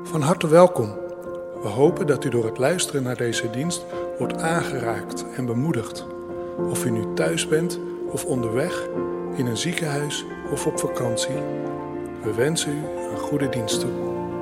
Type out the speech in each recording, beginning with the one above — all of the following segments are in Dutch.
Van harte welkom. We hopen dat u door het luisteren naar deze dienst wordt aangeraakt en bemoedigd. Of u nu thuis bent of onderweg, in een ziekenhuis of op vakantie. We wensen u een goede dienst toe.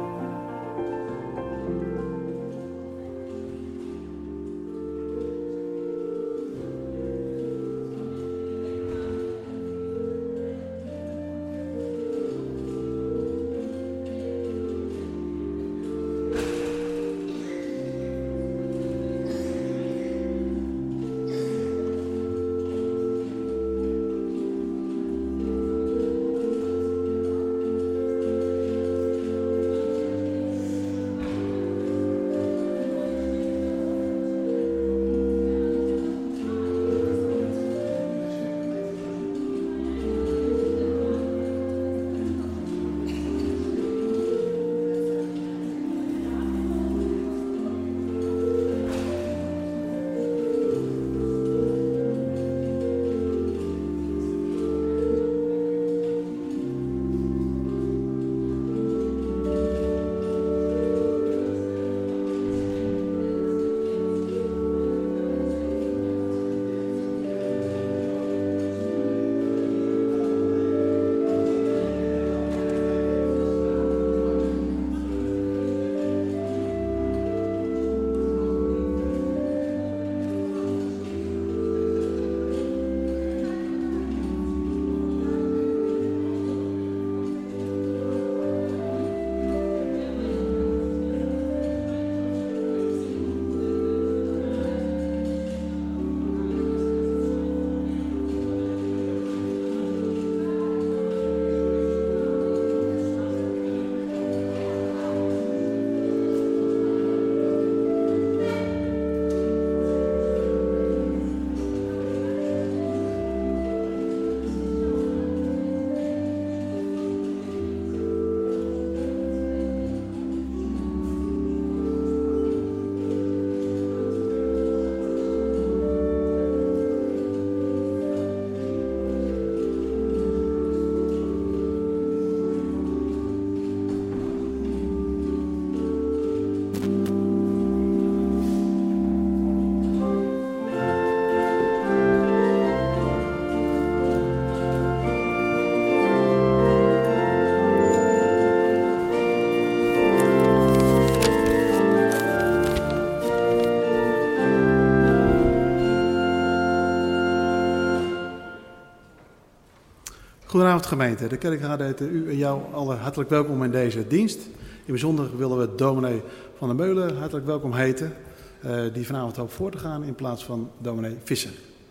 Goedenavond gemeente, de kerkraad heet u en jou allen hartelijk welkom in deze dienst. In bijzonder willen we dominee Van der Meulen hartelijk welkom heten, die vanavond hoopt voor te gaan in plaats van dominee Visser.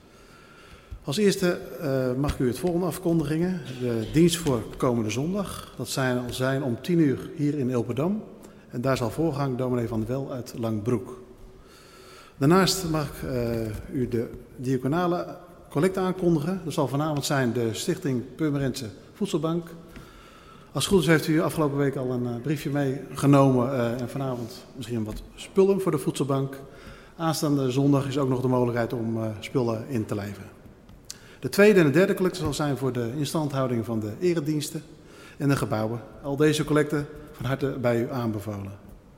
Als eerste mag ik u het volgende afkondigingen. De dienst voor komende zondag, dat zijn om 10 uur hier in Ilpendam. En daar zal voorgang dominee Van der Wel uit Langbroek. Daarnaast mag ik u de diaconale collecte aankondigen. Dat zal vanavond zijn de Stichting Purmerendse Voedselbank. Als het goed is heeft u afgelopen week al een briefje meegenomen en vanavond misschien wat spullen voor de voedselbank. Aanstaande zondag is ook nog de mogelijkheid om spullen in te leveren. De tweede en de derde collecte zal zijn voor de instandhouding van de erediensten en de gebouwen. Al deze collecten van harte bij u aanbevolen.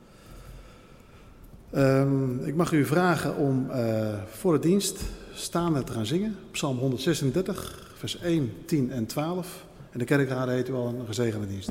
Ik mag u vragen om voor de dienst staande te gaan zingen. Psalm 136, vers 1, 10 en 12. En de kerkraad heet u al een gezegende dienst.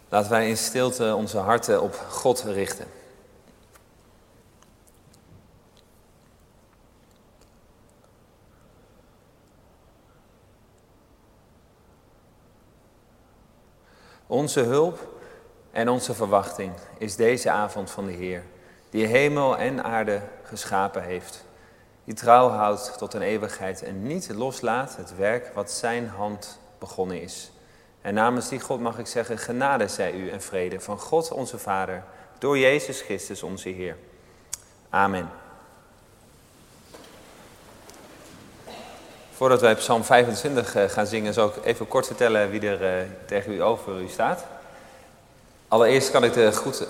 Laten wij in stilte onze harten op God richten. Onze hulp en onze verwachting is deze avond van de Heer, die hemel en aarde geschapen heeft, die trouw houdt tot een eeuwigheid en niet loslaat het werk wat zijn hand begonnen is. En namens die God mag ik zeggen, genade zij u en vrede van God onze Vader, door Jezus Christus onze Heer. Amen. Voordat wij Psalm 25 gaan zingen, zal ik even kort vertellen wie er tegen u over u staat. Allereerst kan ik de groeten...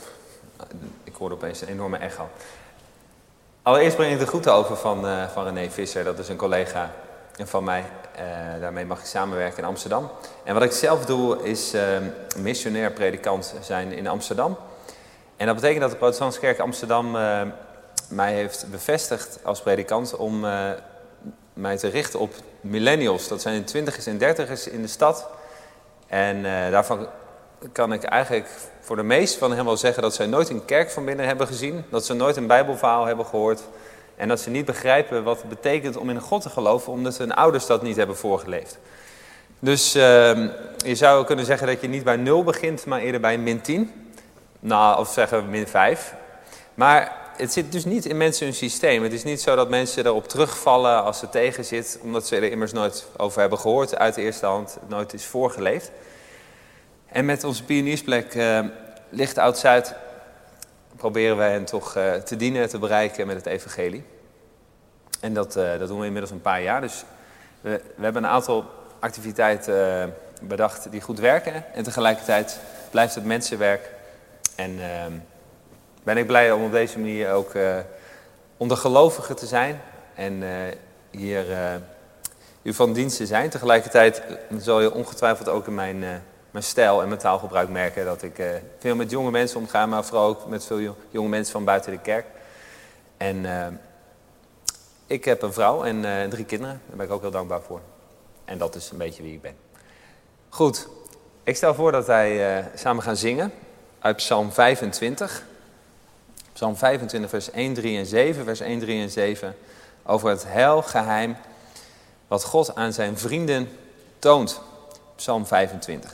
ik hoorde opeens een enorme echo. Allereerst breng ik de groeten over van René Visser, dat is een collega van mij. Daarmee mag ik samenwerken in Amsterdam. En wat ik zelf doe is missionair predikant zijn in Amsterdam. En dat betekent dat de Protestantse Kerk Amsterdam mij heeft bevestigd als predikant om mij te richten op millennials. Dat zijn de 20ers en 30ers in de stad. En daarvan kan ik eigenlijk voor de meesten van hen wel zeggen dat zij nooit een kerk van binnen hebben gezien. Dat ze nooit een Bijbelverhaal hebben gehoord. En dat ze niet begrijpen wat het betekent om in een God te geloven, omdat hun ouders dat niet hebben voorgeleefd. Dus je zou kunnen zeggen dat je niet bij 0 begint, maar eerder bij -10. Nou, of zeggen we -5. Maar het zit dus niet in mensen hun systeem. Het is niet zo dat mensen erop terugvallen als het tegen zit, omdat ze er immers nooit over hebben gehoord, uit de eerste hand, nooit is voorgeleefd. En met onze pioniersplek Licht Oud-Zuid proberen wij hen toch te dienen, te bereiken met het evangelie. En dat doen we inmiddels een paar jaar. Dus we hebben een aantal activiteiten bedacht die goed werken. En tegelijkertijd blijft het mensenwerk. En ben ik blij om op deze manier ook onder gelovigen te zijn. En hier u van dienst te zijn. Tegelijkertijd zal je ongetwijfeld ook in mijn stijl en mijn taalgebruik merken dat ik veel met jonge mensen omga, maar vooral ook met veel jonge mensen van buiten de kerk. En ik heb een vrouw en 3 kinderen, daar ben ik ook heel dankbaar voor. En dat is een beetje wie ik ben. Goed, ik stel voor dat wij samen gaan zingen uit Psalm 25. Psalm 25 vers 1, 3 en 7, vers 1, 3 en 7, over het heilgeheim wat God aan zijn vrienden toont. Psalm 25.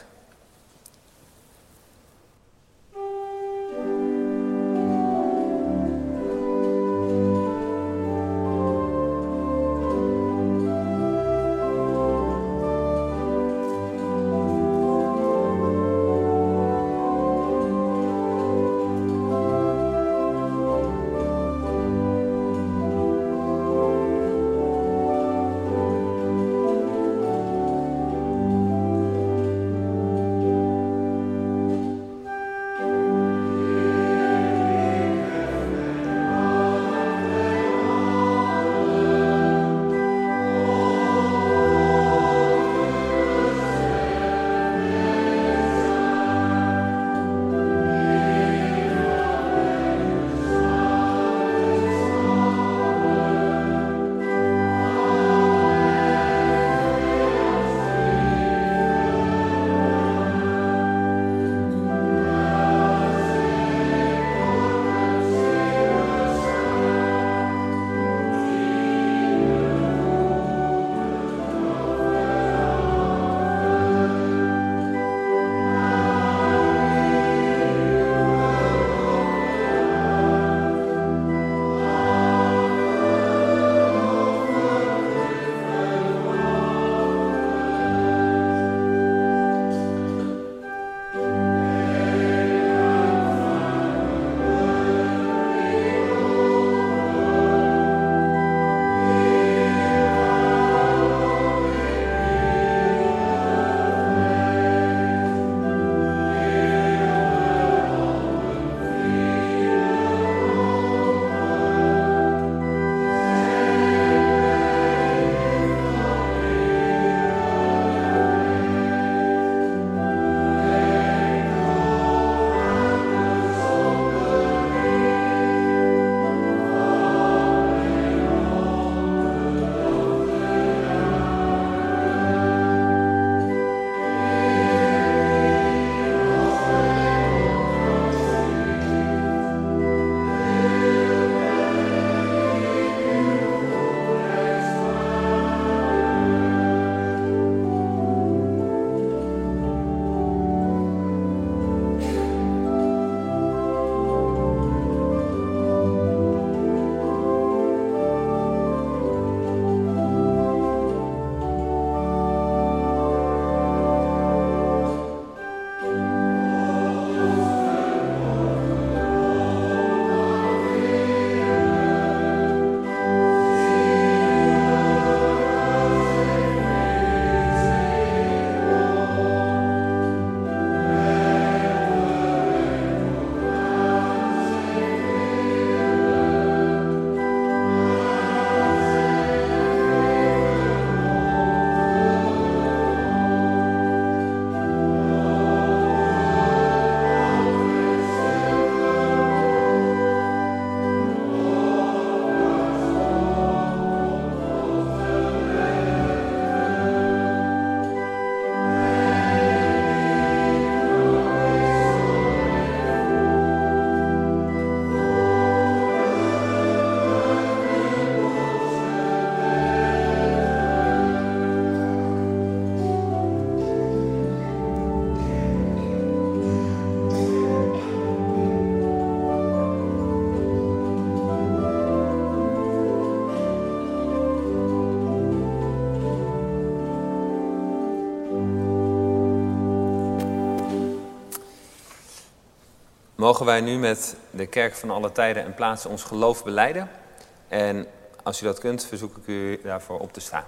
Mogen wij nu met de kerk van alle tijden en plaatsen ons geloof belijden. En als u dat kunt, verzoek ik u daarvoor op te staan.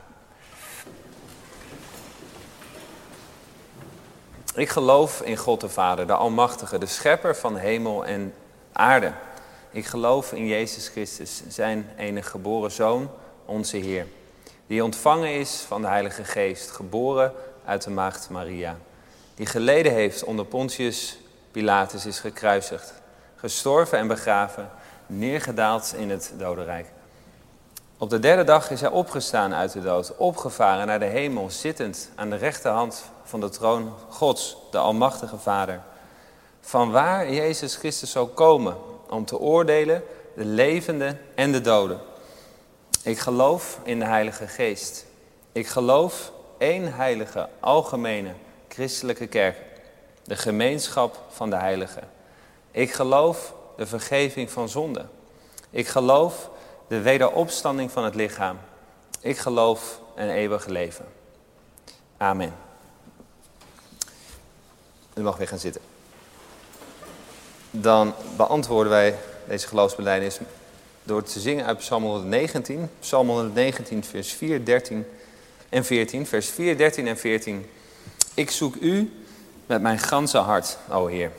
Ik geloof in God de Vader, de Almachtige, de schepper van hemel en aarde. Ik geloof in Jezus Christus, zijn enige geboren Zoon, onze Heer. Die ontvangen is van de Heilige Geest, geboren uit de maagd Maria. Die geleden heeft onder Pontius Pilatus, is gekruisigd, gestorven en begraven, neergedaald in het dodenrijk. Op de derde dag is hij opgestaan uit de dood, opgevaren naar de hemel, zittend aan de rechterhand van de troon Gods, de Almachtige Vader. Vanwaar Jezus Christus zal komen om te oordelen de levenden en de doden. Ik geloof in de Heilige Geest. Ik geloof één heilige, algemene, christelijke kerk. De gemeenschap van de heiligen. Ik geloof de vergeving van zonden. Ik geloof de wederopstanding van het lichaam. Ik geloof een eeuwig leven. Amen. U mag weer gaan zitten. Dan beantwoorden wij deze geloofsbelijdenis door te zingen uit Psalm 119. Psalm 119, vers 4, 13 en 14. Vers 4, 13 en 14. Ik zoek u met mijn ganse hart, o Heer.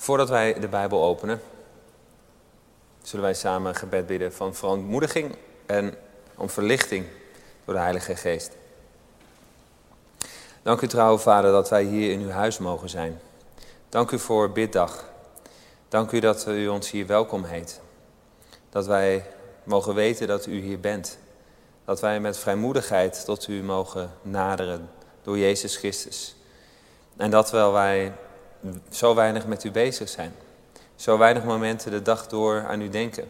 Voordat wij de Bijbel openen, zullen wij samen een gebed bidden van verontmoediging en om verlichting door de Heilige Geest. Dank u, trouwe Vader, dat wij hier in uw huis mogen zijn. Dank u voor biddag. Dank u dat u ons hier welkom heet. Dat wij mogen weten dat u hier bent. Dat wij met vrijmoedigheid tot u mogen naderen door Jezus Christus. En dat terwijl wij zo weinig met u bezig zijn. Zo weinig momenten de dag door aan u denken.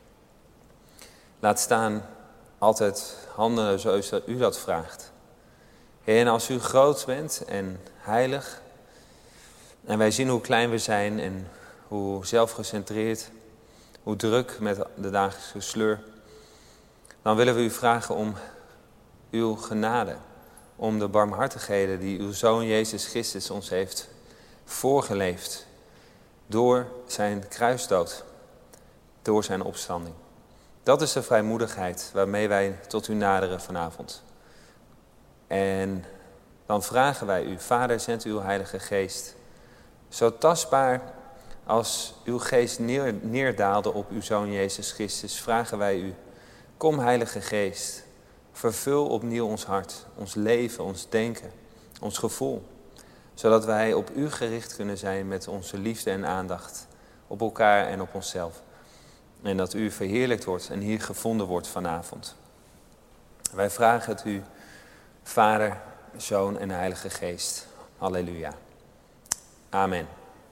Laat staan altijd handelen zoals u dat vraagt. Heer, en als u groot bent en heilig, en wij zien hoe klein we zijn en hoe zelfgecentreerd, hoe druk met de dagelijkse sleur, dan willen we u vragen om uw genade, om de barmhartigheden die uw Zoon Jezus Christus ons heeft voorgeleefd door zijn kruisdood, door zijn opstanding. Dat is de vrijmoedigheid waarmee wij tot u naderen vanavond. En dan vragen wij u, Vader, zend uw Heilige Geest. Zo tastbaar als uw geest neerdaalde op uw Zoon Jezus Christus, vragen wij u, kom Heilige Geest, vervul opnieuw ons hart, ons leven, ons denken, ons gevoel. Zodat wij op u gericht kunnen zijn met onze liefde en aandacht op elkaar en op onszelf. En dat u verheerlijkt wordt en hier gevonden wordt vanavond. Wij vragen het u, Vader, Zoon en Heilige Geest. Halleluja. Amen.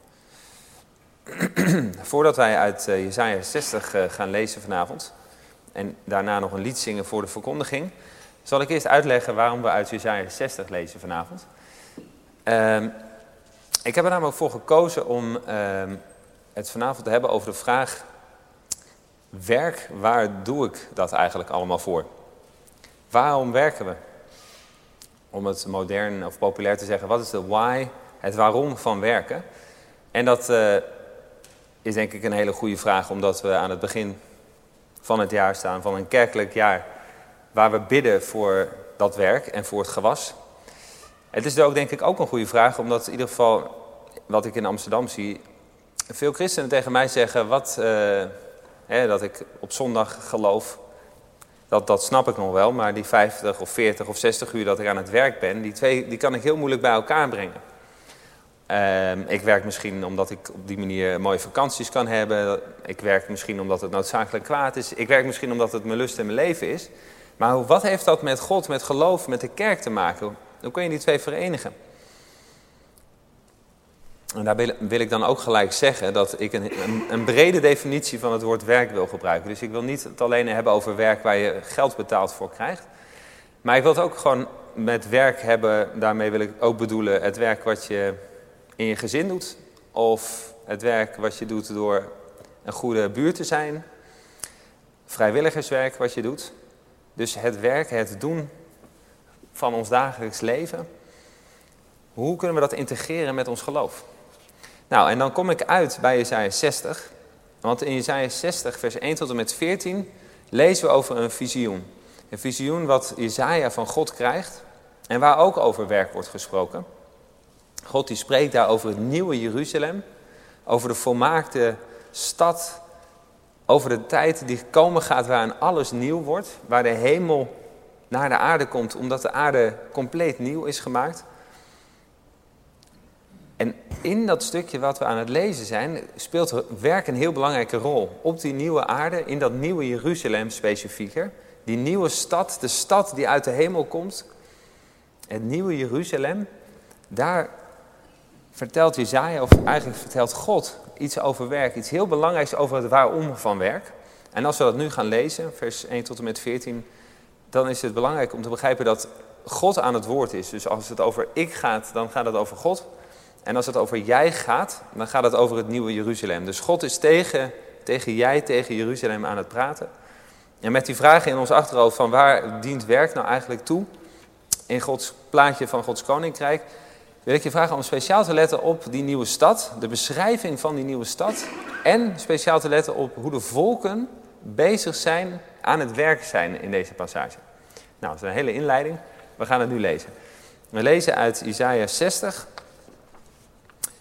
Voordat wij uit Jesaja 60 gaan lezen vanavond en daarna nog een lied zingen voor de verkondiging, zal ik eerst uitleggen waarom we uit Jesaja 60 lezen vanavond. Ik heb er namelijk voor gekozen om het vanavond te hebben over de vraag: werk, waar doe ik dat eigenlijk allemaal voor? Waarom werken we? Om het modern of populair te zeggen, wat is de why, het waarom van werken? En dat is denk ik een hele goede vraag, omdat we aan het begin van het jaar staan, van een kerkelijk jaar, waar we bidden voor dat werk en voor het gewas. Het is ook denk ik ook een goede vraag, omdat in ieder geval, wat ik in Amsterdam zie, veel christenen tegen mij zeggen, dat ik op zondag geloof, dat snap ik nog wel, maar die 50 of 40 of 60 uur dat ik aan het werk ben, die kan ik heel moeilijk bij elkaar brengen. Ik werk misschien omdat ik op die manier mooie vakanties kan hebben. Ik werk misschien omdat het noodzakelijk kwaad is. Ik werk misschien omdat het mijn lust en mijn leven is. Maar wat heeft dat met God, met geloof, met de kerk te maken? Hoe kun je die twee verenigen? En daar wil ik dan ook gelijk zeggen dat ik een brede definitie van het woord werk wil gebruiken. Dus ik wil niet het alleen hebben over werk waar je geld betaald voor krijgt. Maar ik wil het ook gewoon met werk hebben, daarmee wil ik ook bedoelen het werk wat je in je gezin doet. Of het werk wat je doet door een goede buur te zijn. Vrijwilligerswerk wat je doet. Dus het werk, het doen van ons dagelijks leven. Hoe kunnen we dat integreren met ons geloof? Nou, en dan kom ik uit bij Jesaja 60. Want in Jesaja 60, vers 1 tot en met 14, lezen we over een visioen. Een visioen wat Jesaja van God krijgt en waar ook over werk wordt gesproken. God die spreekt daar over het nieuwe Jeruzalem, over de volmaakte stad, over de tijd die komen gaat waarin alles nieuw wordt, waar de hemel naar de aarde komt omdat de aarde compleet nieuw is gemaakt. En in dat stukje wat we aan het lezen zijn, speelt werk een heel belangrijke rol. Op die nieuwe aarde, in dat nieuwe Jeruzalem specifieker. Die nieuwe stad, de stad die uit de hemel komt. Het nieuwe Jeruzalem, daar vertelt Jesaja, of eigenlijk vertelt God iets over werk. Iets heel belangrijks over het waarom van werk. En als we dat nu gaan lezen, vers 1 tot en met 14, dan is het belangrijk om te begrijpen dat God aan het woord is. Dus als het over ik gaat, dan gaat het over God. En als het over jij gaat, dan gaat het over het nieuwe Jeruzalem. Dus God is tegen jij, tegen Jeruzalem aan het praten. En met die vragen in ons achterhoofd van waar dient werk nou eigenlijk toe in Gods plaatje van Gods koninkrijk, wil ik je vragen om speciaal te letten op die nieuwe stad, de beschrijving van die nieuwe stad en speciaal te letten op hoe de volken bezig zijn, aan het werk zijn in deze passage. Nou, dat is een hele inleiding. We gaan het nu lezen. We lezen uit Jesaja 60,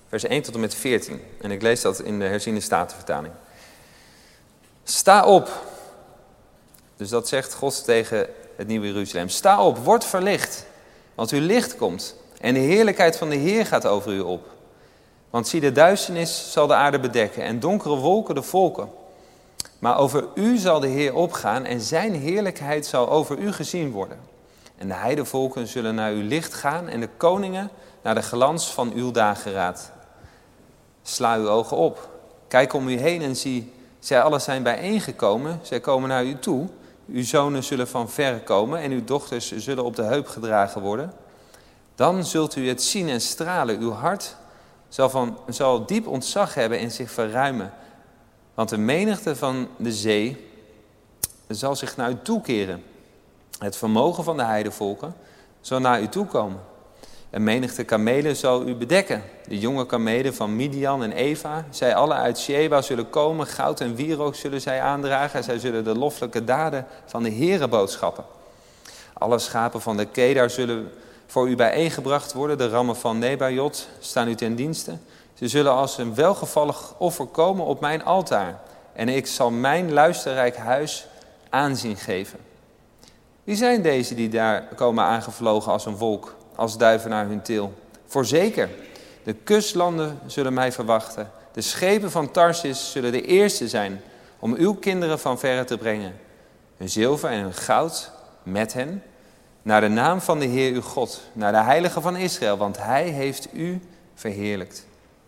vers 1 tot en met 14. En ik lees dat in de herziene statenvertaling. Sta op. Dus dat zegt God tegen het nieuwe Jeruzalem. Sta op, word verlicht, want uw licht komt. En de heerlijkheid van de Heer gaat over u op. Want zie, de duisternis zal de aarde bedekken en donkere wolken de volken. Maar over u zal de Heer opgaan en zijn heerlijkheid zal over u gezien worden. En de heidevolken zullen naar uw licht gaan en de koningen naar de glans van uw dageraad. Sla uw ogen op, kijk om u heen en zie, zij allen zijn bijeengekomen, zij komen naar u toe. Uw zonen zullen van verre komen en uw dochters zullen op de heup gedragen worden. Dan zult u het zien en stralen, uw hart zal diep ontzag hebben en zich verruimen. Want de menigte van de zee zal zich naar u toekeren. Het vermogen van de heidevolken zal naar u toekomen. Een menigte kamelen zal u bedekken. De jonge kamelen van Midian en Eva, zij alle uit Sheba zullen komen. Goud en wierook zullen zij aandragen. Zij zullen de loffelijke daden van de Heere boodschappen. Alle schapen van de Kedar zullen voor u bijeengebracht worden. De rammen van Nebajot staan u ten dienste. Ze zullen als een welgevallig offer komen op mijn altaar. En ik zal mijn luisterrijk huis aanzien geven. Wie zijn deze die daar komen aangevlogen als een wolk, als duiven naar hun teel? Voorzeker, de kustlanden zullen mij verwachten. De schepen van Tarsis zullen de eerste zijn om uw kinderen van verre te brengen. Hun zilver en hun goud met hen. Naar de naam van de Heer uw God, naar de Heilige van Israël, want hij heeft u verheerlijkt.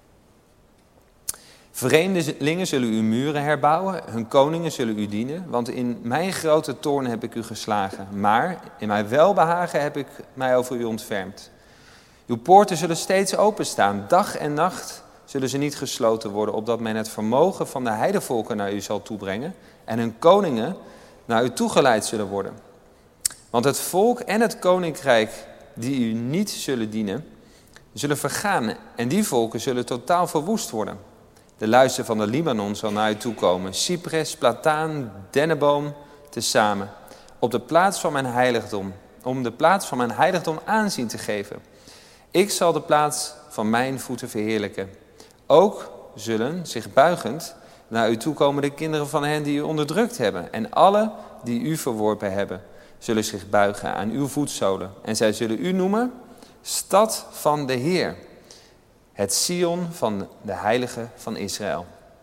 Vreemdelingen zullen uw muren herbouwen, hun koningen zullen u dienen, want in mijn grote toorn heb ik u geslagen. Maar in mijn welbehagen heb ik mij over u ontfermd. Uw poorten zullen steeds openstaan, dag en nacht zullen ze niet gesloten worden, opdat men het vermogen van de heidevolken naar u zal toebrengen en hun koningen naar u toegeleid zullen worden. Want het volk en het koninkrijk die u niet zullen dienen, zullen vergaan en die volken zullen totaal verwoest worden. De luister van de Libanon zal naar u toekomen, cypres, plataan, dennenboom, tezamen, op de plaats van mijn heiligdom, om de plaats van mijn heiligdom aanzien te geven. Ik zal de plaats van mijn voeten verheerlijken. Ook zullen, zich buigend, naar u toekomen de kinderen van hen die u onderdrukt hebben. En alle die u verworpen hebben, zullen zich buigen aan uw voetzolen. En zij zullen u noemen, stad van de Heer. Het Sion van de Heilige van Israël.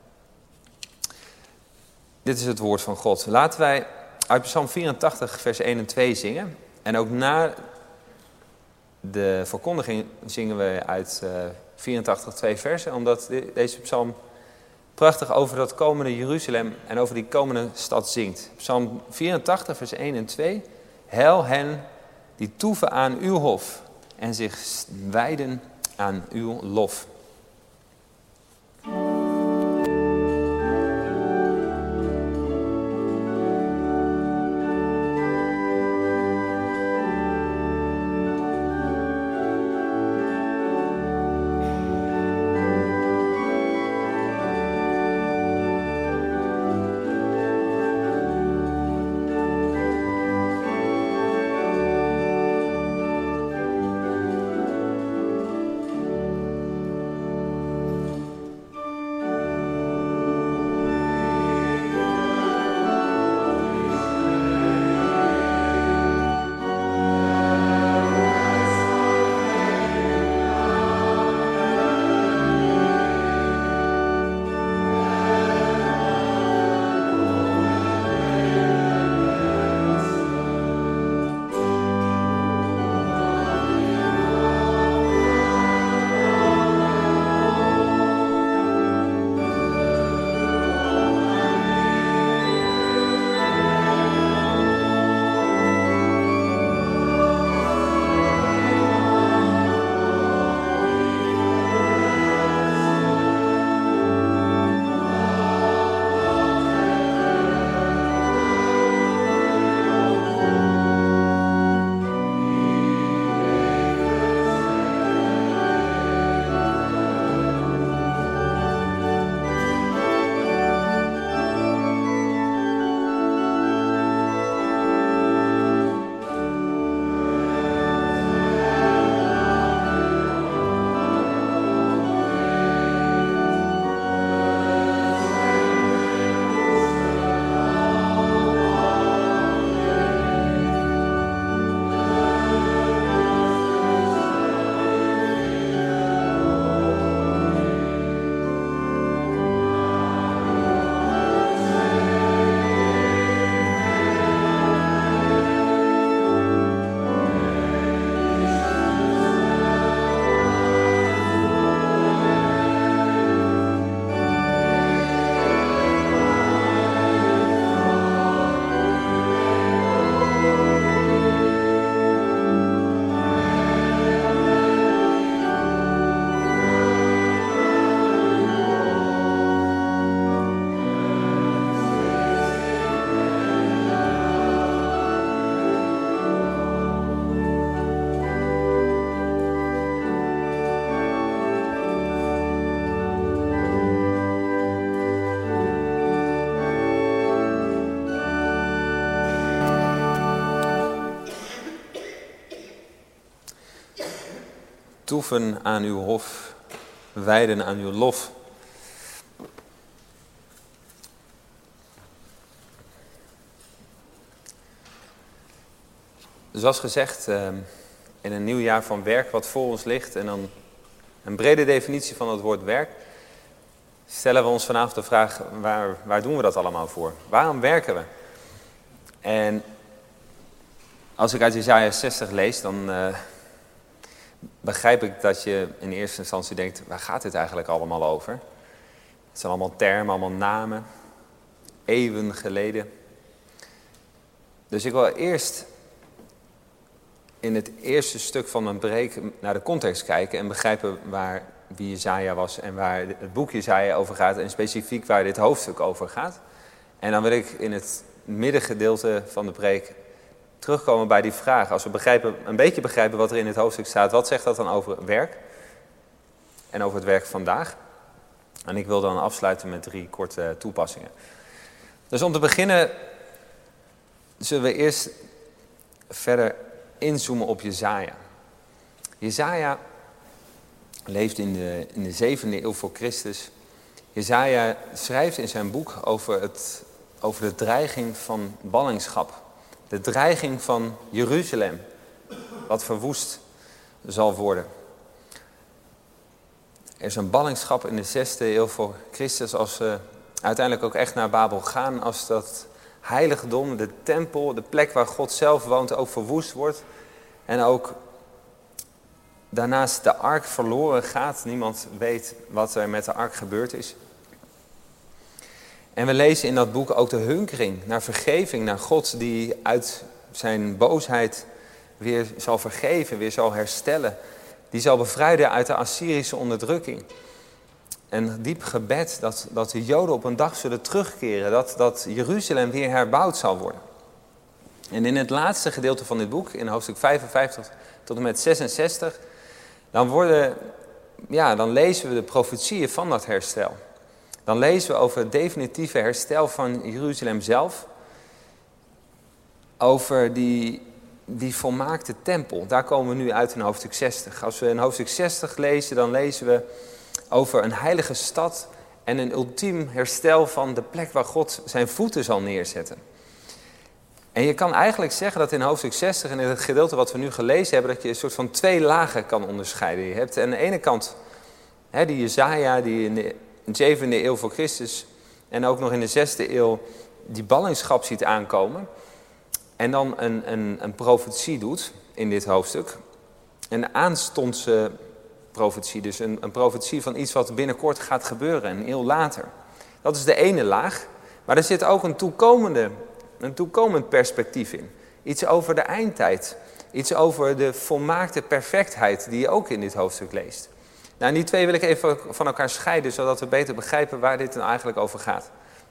Dit is het woord van God. Laten wij uit Psalm 84 vers 1 en 2 zingen. En ook na de verkondiging zingen we uit 84 2 versen. Omdat deze psalm prachtig over dat komende Jeruzalem en over die komende stad zingt. Psalm 84 vers 1 en 2. Heil hen die toeven aan uw hof en zich wijden aan uw lof. vertoeven aan uw hof, wijden aan uw lof. Zoals gezegd, in een nieuw jaar van werk wat voor ons ligt en dan een brede definitie van het woord werk, stellen we ons vanavond de vraag, waar doen we dat allemaal voor? Waarom werken we? En als ik uit Jesaja 60 lees, dan begrijp ik dat je in eerste instantie denkt, waar gaat dit eigenlijk allemaal over? Het zijn allemaal termen, allemaal namen, eeuwen geleden. Dus ik wil eerst in het eerste stuk van mijn preek naar de context kijken en begrijpen wie Jesaja was en waar het boek Jesaja over gaat en specifiek waar dit hoofdstuk over gaat. En dan wil ik in het middengedeelte van de preek terugkomen bij die vraag. Als we een beetje begrijpen wat er in het hoofdstuk staat, wat zegt dat dan over werk en over het werk vandaag? En ik wil dan afsluiten met 3 korte toepassingen. Dus om te beginnen zullen we eerst verder inzoomen op Jesaja. Jesaja leeft in de 7e eeuw voor Christus. Jesaja schrijft in zijn boek over de dreiging van ballingschap. De dreiging van Jeruzalem, wat verwoest zal worden. Er is een ballingschap in de 6e eeuw voor Christus als we uiteindelijk ook echt naar Babel gaan. Als dat heiligdom, de tempel, de plek waar God zelf woont, ook verwoest wordt. En ook daarnaast de ark verloren gaat. Niemand weet wat er met de ark gebeurd is. En we lezen in dat boek ook de hunkering naar vergeving, naar God die uit zijn boosheid weer zal vergeven, weer zal herstellen. Die zal bevrijden uit de Assyrische onderdrukking. Een diep gebed dat de Joden op een dag zullen terugkeren, dat Jeruzalem weer herbouwd zal worden. En in het laatste gedeelte van dit boek, in hoofdstuk 55 tot en met 66, dan lezen we de profetieën van dat herstel. Dan lezen we over het definitieve herstel van Jeruzalem zelf. Over die volmaakte tempel. Daar komen we nu uit in hoofdstuk 60. Als we in hoofdstuk 60 lezen, dan lezen we over een heilige stad en een ultiem herstel van de plek waar God zijn voeten zal neerzetten. En je kan eigenlijk zeggen dat in hoofdstuk 60 en in het gedeelte wat we nu gelezen hebben, dat je een soort van 2 lagen kan onderscheiden. Je hebt aan de ene kant die Jesaja die in de 7e eeuw voor Christus en ook nog in de 6e eeuw die ballingschap ziet aankomen. En dan een profetie doet in dit hoofdstuk. Een aanstondse profetie, dus een profetie van iets wat binnenkort gaat gebeuren, een eeuw later. Dat is de ene laag, maar er zit ook een toekomend perspectief in. Iets over de eindtijd, iets over de volmaakte perfectheid die je ook in dit hoofdstuk leest. Nou, en die 2 wil ik even van elkaar scheiden, zodat we beter begrijpen waar dit nou eigenlijk over gaat.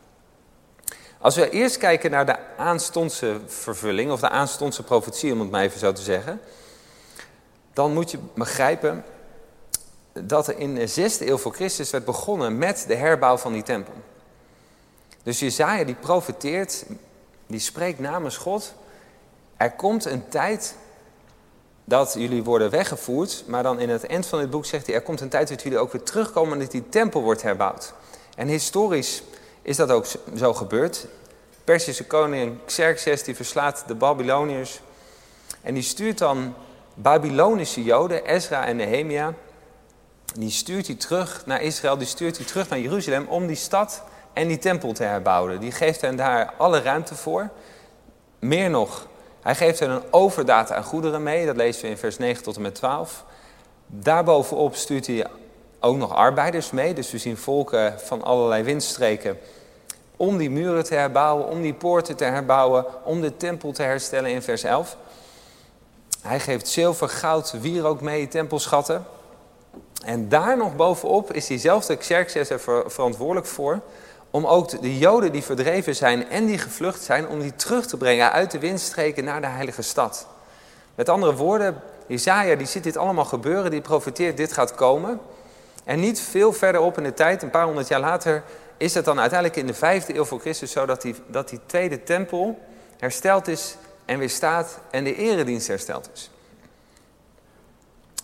Als we eerst kijken naar de aanstondse vervulling, of de aanstondse profetie, om het maar even zo te zeggen, dan moet je begrijpen dat er in de 6e eeuw voor Christus werd begonnen met de herbouw van die tempel. Dus Jesaja die profeteert, die spreekt namens God. Er komt een tijd dat jullie worden weggevoerd, maar dan in het eind van dit boek zegt hij, er komt een tijd dat jullie ook weer terugkomen en dat die tempel wordt herbouwd. En historisch is dat ook zo gebeurd. Persische koning Xerxes die verslaat de Babyloniërs en die stuurt dan Babylonische Joden, Ezra en Nehemia, die stuurt hij terug naar Israël, die stuurt hij terug naar Jeruzalem om die stad en die tempel te herbouwen. Die geeft hen daar alle ruimte voor. Meer nog, hij geeft hen een overdaad aan goederen mee, dat lezen we in vers 9 tot en met 12. Daarbovenop stuurt hij ook nog arbeiders mee, dus we zien volken van allerlei windstreken om die muren te herbouwen, om die poorten te herbouwen, om de tempel te herstellen in vers 11. Hij geeft zilver, goud, wierook mee, tempelschatten. En daar nog bovenop is diezelfde Xerxes er verantwoordelijk voor om ook de Joden die verdreven zijn en die gevlucht zijn, om die terug te brengen uit de windstreken naar de heilige stad. Met andere woorden, Jesaja die ziet dit allemaal gebeuren, die profeteert dit gaat komen. En niet veel verderop in de tijd, een paar honderd jaar later, is het dan uiteindelijk in de 5e eeuw voor Christus zo dat die tweede tempel hersteld is en weer staat en de eredienst hersteld is.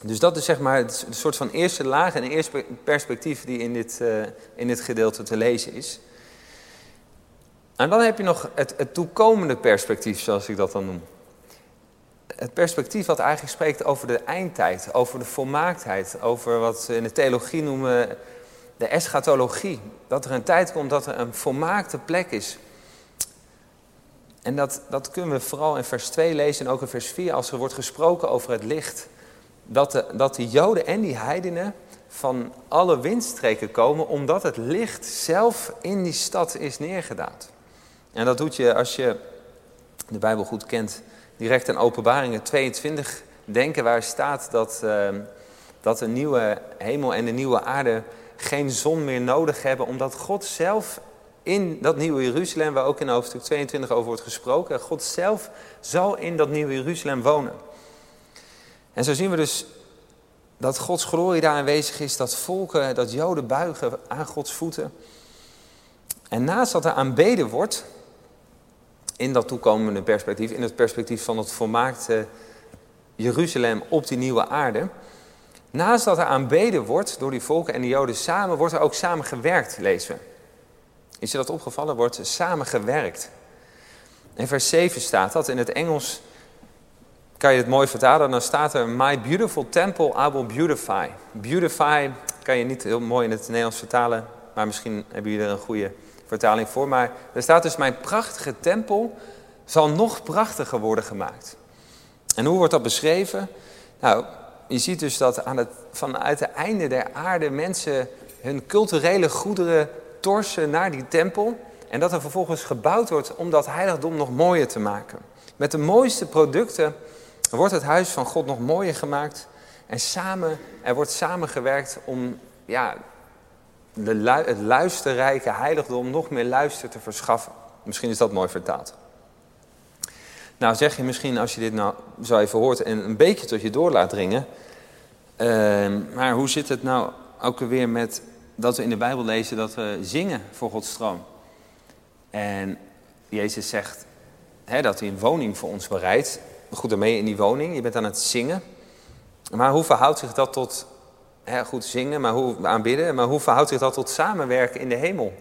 Dus dat is zeg maar een soort van eerste laag en eerste perspectief die in dit gedeelte te lezen is. En dan heb je nog het toekomende perspectief, zoals ik dat dan noem. Het perspectief wat eigenlijk spreekt over de eindtijd, over de volmaaktheid, over wat we in de theologie noemen de eschatologie. Dat er een tijd komt dat er een volmaakte plek is. En dat kunnen we vooral in vers 2 lezen en ook in vers 4 als er wordt gesproken over het licht. Dat de Joden en die heidenen van alle windstreken komen omdat het licht zelf in die stad is neergedaald. En dat doet je, als je de Bijbel goed kent, direct aan Openbaringen 22 denken, waar staat dat de nieuwe hemel en de nieuwe aarde geen zon meer nodig hebben, omdat God zelf in dat nieuwe Jeruzalem, waar ook in hoofdstuk 22 over wordt gesproken, God zelf zal in dat nieuwe Jeruzalem wonen. En zo zien we dus dat Gods glorie daar aanwezig is, dat volken, dat Joden buigen aan Gods voeten. En naast dat er aanbeden wordt, in dat toekomende perspectief, in het perspectief van het volmaakte Jeruzalem op die nieuwe aarde, naast dat er aanbeden wordt door die volken en de Joden samen, wordt er ook samen gewerkt, lezen we. Is je dat opgevallen? Wordt samen gewerkt. In vers 7 staat dat, in het Engels kan je het mooi vertalen, dan staat er: My beautiful temple I will beautify. Beautify kan je niet heel mooi in het Nederlands vertalen, maar misschien hebben jullie er een goede vertaling voor. Maar er staat dus: mijn prachtige tempel zal nog prachtiger worden gemaakt. En hoe wordt dat beschreven? Nou, je ziet dus dat vanuit het einde der aarde mensen hun culturele goederen torsen naar die tempel. En dat er vervolgens gebouwd wordt om dat heiligdom nog mooier te maken. Met de mooiste producten wordt het huis van God nog mooier gemaakt. En er wordt samengewerkt om het luisterrijke heiligdom nog meer luister te verschaffen. Misschien is dat mooi vertaald. Nou zeg je misschien, als je dit nou zo even hoort en een beetje tot je door laat dringen. Maar hoe zit het nou ook weer met dat we in de Bijbel lezen dat we zingen voor Gods troon? En Jezus zegt dat hij een woning voor ons bereidt. Goed, dan ben je in die woning, je bent aan het zingen. Maar hoe verhoudt zich dat tot goed zingen, maar hoe aanbidden, maar hoe verhoudt zich dat tot samenwerken in de hemel?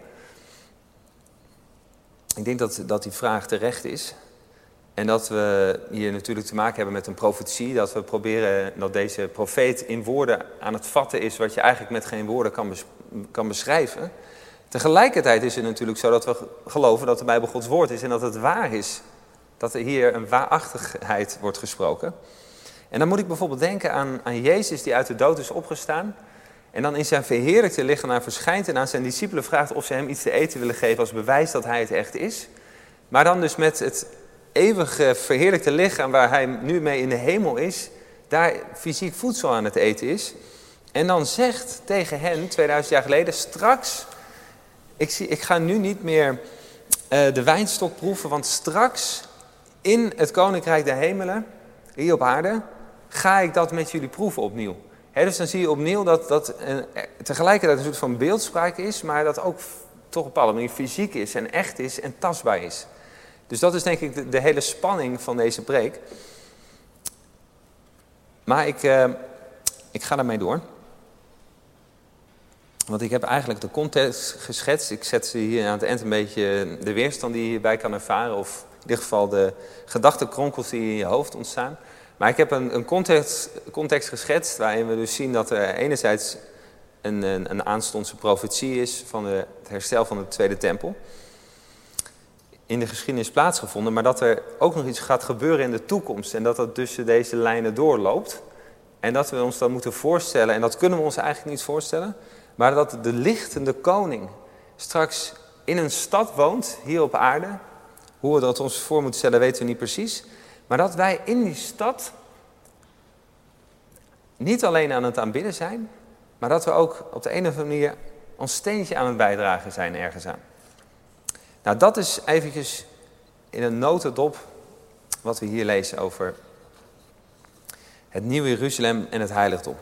Ik denk dat die vraag terecht is. En dat we hier natuurlijk te maken hebben met een profetie. Dat we proberen dat deze profeet in woorden aan het vatten is wat je eigenlijk met geen woorden kan beschrijven. Tegelijkertijd is het natuurlijk zo dat we geloven dat de Bijbel Gods woord is en dat het waar is. Dat er hier een waarachtigheid wordt gesproken. En dan moet ik bijvoorbeeld denken aan Jezus die uit de dood is opgestaan. En dan in zijn verheerlijkte lichaam verschijnt en aan zijn discipelen vraagt of ze hem iets te eten willen geven als bewijs dat hij het echt is. Maar dan dus met het eeuwige verheerlijkte lichaam waar hij nu mee in de hemel is, daar fysiek voedsel aan het eten is. En dan zegt tegen hen, 2000 jaar geleden, straks, ik ga nu niet meer de wijnstok proeven, want straks in het koninkrijk der hemelen, hier op aarde, ga ik dat met jullie proeven opnieuw. Dus dan zie je opnieuw dat tegelijkertijd een soort van beeldspraak is, maar dat ook toch op een bepaalde manier fysiek is en echt is en tastbaar is. Dus dat is denk ik de hele spanning van deze preek. Maar ik ga daarmee door. Want ik heb eigenlijk de context geschetst. Ik zet hier aan het eind een beetje de weerstand die je hierbij kan ervaren. Of in ieder geval de gedachtenkronkels die in je hoofd ontstaan. Maar ik heb een context geschetst waarin we dus zien dat er enerzijds een aanstondse profetie is van het herstel van de Tweede Tempel. In de geschiedenis plaatsgevonden, maar dat er ook nog iets gaat gebeuren in de toekomst. En dat dat tussen deze lijnen doorloopt. En dat we ons dan moeten voorstellen, en dat kunnen we ons eigenlijk niet voorstellen, maar dat de lichtende koning straks in een stad woont, hier op aarde. Hoe we dat ons voor moeten stellen, weten we niet precies. Maar dat wij in die stad niet alleen aan het aanbidden zijn, maar dat we ook op de een of andere manier ons steentje aan het bijdragen zijn ergens aan. Nou, dat is eventjes in een notendop wat we hier lezen over het nieuwe Jeruzalem en het heiligdom.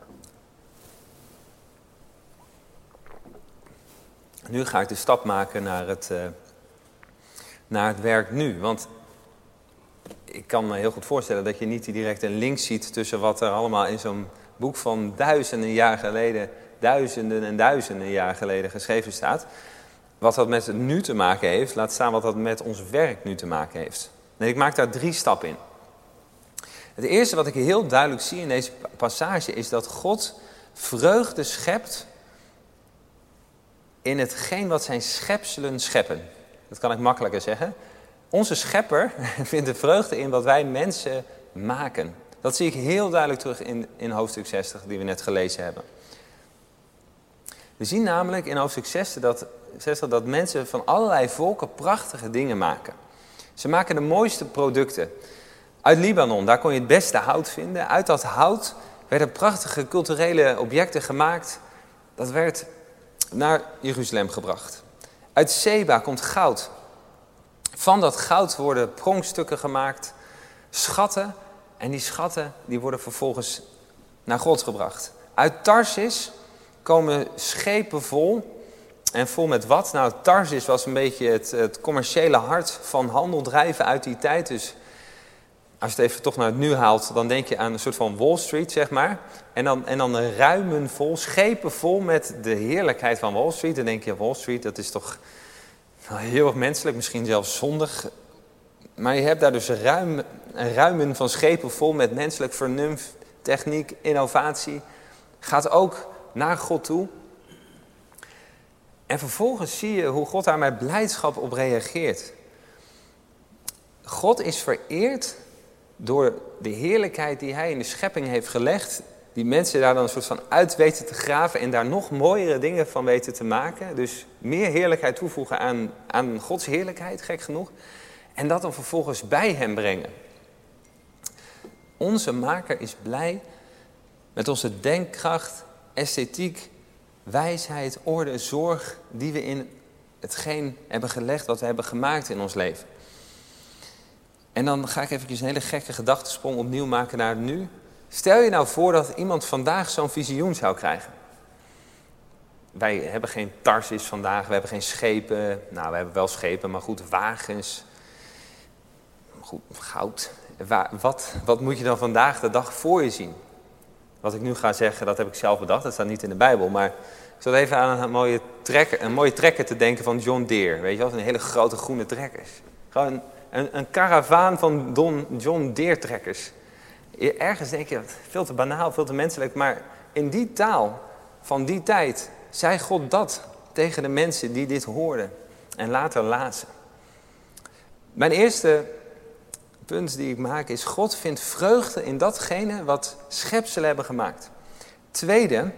Nu ga ik de stap maken naar het werk nu. Want ik kan me heel goed voorstellen dat je niet direct een link ziet tussen wat er allemaal in zo'n boek van duizenden en duizenden jaar geleden geschreven staat. Wat dat met het nu te maken heeft, laat staan wat dat met ons werk nu te maken heeft. Nee, ik maak daar 3 stappen in. Het eerste wat ik heel duidelijk zie in deze passage is dat God vreugde schept in hetgeen wat zijn schepselen scheppen. Dat kan ik makkelijker zeggen. Onze schepper vindt de vreugde in wat wij mensen maken. Dat zie ik heel duidelijk terug in hoofdstuk 60 die we net gelezen hebben. We zien namelijk in hoofdstuk 60 dat mensen van allerlei volken prachtige dingen maken. Ze maken de mooiste producten. Uit Libanon, daar kon je het beste hout vinden. Uit dat hout werden prachtige culturele objecten gemaakt. Dat werd naar Jeruzalem gebracht. Uit Seba komt goud. Van dat goud worden pronkstukken gemaakt, schatten. En die schatten die worden vervolgens naar God gebracht. Uit Tarsis komen schepen vol. En vol met wat? Nou, Tarsis was een beetje het commerciële hart van handel drijven uit die tijd. Dus als je het even toch naar het nu haalt, dan denk je aan een soort van Wall Street, zeg maar. En dan ruimen vol, schepen vol met de heerlijkheid van Wall Street. Dan denk je, Wall Street, dat is toch heel erg menselijk, misschien zelfs zondig. Maar je hebt daar dus een ruimen van schepen vol met menselijk vernuft, techniek, innovatie. Gaat ook naar God toe. En vervolgens zie je hoe God daar met blijdschap op reageert. God is vereerd door de heerlijkheid die hij in de schepping heeft gelegd. Die mensen daar dan een soort van uit weten te graven en daar nog mooiere dingen van weten te maken. Dus meer heerlijkheid toevoegen aan Gods heerlijkheid, gek genoeg. En dat dan vervolgens bij hem brengen. Onze maker is blij met onze denkkracht, esthetiek, wijsheid, orde, zorg die we in hetgeen hebben gelegd, wat we hebben gemaakt in ons leven. En dan ga ik eventjes een hele gekke gedachtesprong opnieuw maken naar het nu. Stel je nou voor dat iemand vandaag zo'n visioen zou krijgen. Wij hebben geen Tarsis vandaag, we hebben geen schepen. Nou, we hebben wel schepen, maar goed, wagens. Goed, goud. Wat moet je dan vandaag de dag voor je zien? Wat ik nu ga zeggen, dat heb ik zelf bedacht. Dat staat niet in de Bijbel. Maar ik zat even aan een mooie trekker te denken van John Deere. Weet je wel, een hele grote groene trekkers. Gewoon een karavaan van John Deere trekkers. Ergens denk je, veel te banaal, veel te menselijk. Maar in die taal van die tijd zei God dat tegen de mensen die dit hoorden. En later lazen. Mijn eerste punt die ik maak is, God vindt vreugde in datgene wat schepselen hebben gemaakt. Tweede,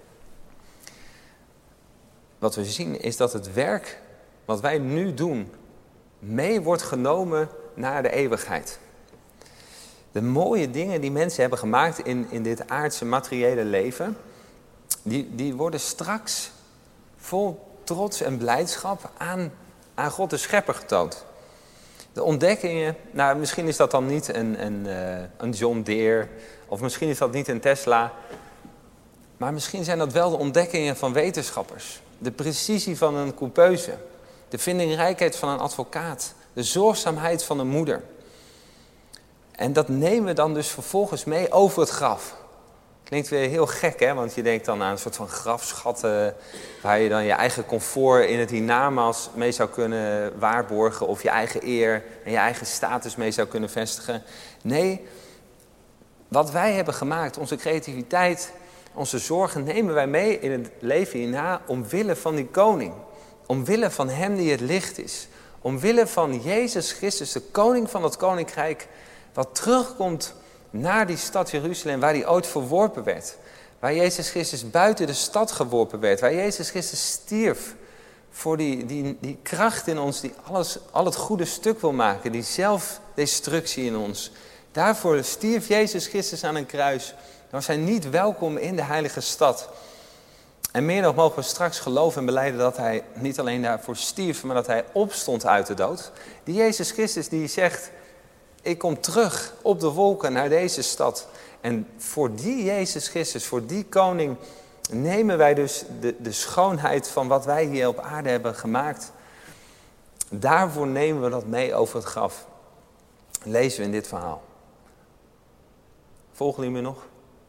wat we zien is dat het werk wat wij nu doen mee wordt genomen naar de eeuwigheid. De mooie dingen die mensen hebben gemaakt in dit aardse materiële leven, die worden straks vol trots en blijdschap aan God de Schepper getoond. De ontdekkingen, nou misschien is dat dan niet een John Deere, of misschien is dat niet een Tesla, maar misschien zijn dat wel de ontdekkingen van wetenschappers. De precisie van een coupeuse, de vindingrijkheid van een advocaat, de zorgzaamheid van een moeder. En dat nemen we dan dus vervolgens mee over het graf. Klinkt weer heel gek, hè? Want je denkt dan aan een soort van grafschatten waar je dan je eigen comfort in het hiernamaals mee zou kunnen waarborgen, of je eigen eer en je eigen status mee zou kunnen vestigen. Nee, wat wij hebben gemaakt, onze creativiteit, onze zorgen, nemen wij mee in het leven hierna omwille van die koning. Omwille van hem die het licht is. Omwille van Jezus Christus, de koning van het koninkrijk, wat terugkomt naar die stad Jeruzalem, waar hij ooit verworpen werd. Waar Jezus Christus buiten de stad geworpen werd. Waar Jezus Christus stierf voor die kracht in ons die al het goede stuk wil maken. Die zelfdestructie in ons. Daarvoor stierf Jezus Christus aan een kruis. Dan was hij niet welkom in de heilige stad. En meer nog mogen we straks geloven en belijden dat hij niet alleen daarvoor stierf, maar dat hij opstond uit de dood. Die Jezus Christus die zegt, ik kom terug op de wolken naar deze stad. En voor die Jezus Christus, voor die koning, nemen wij dus de schoonheid van wat wij hier op aarde hebben gemaakt. Daarvoor nemen we dat mee over het graf. lezen we in dit verhaal. Volgen jullie me nog?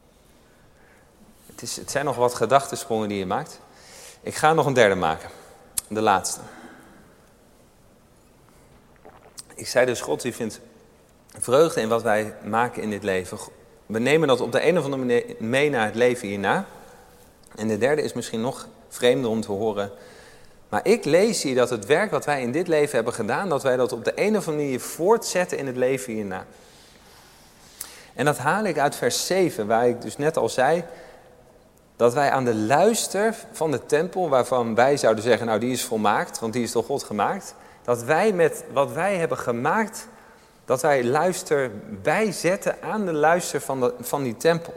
Het zijn nog wat gedachtensprongen die je maakt. Ik ga nog een derde maken. De laatste. Ik zei dus, God die vindt vreugde in wat wij maken in dit leven. We nemen dat op de een of andere manier mee naar het leven hierna. En de derde is misschien nog vreemder om te horen. Maar ik lees hier dat het werk wat wij in dit leven hebben gedaan, dat wij dat op de een of andere manier voortzetten in het leven hierna. En dat haal ik uit vers 7, waar ik dus net al zei, dat wij aan de luister van de tempel, waarvan wij zouden zeggen, nou die is volmaakt, want die is door God gemaakt. Dat wij met wat wij hebben gemaakt, dat wij luister bijzetten aan de luister van die tempel.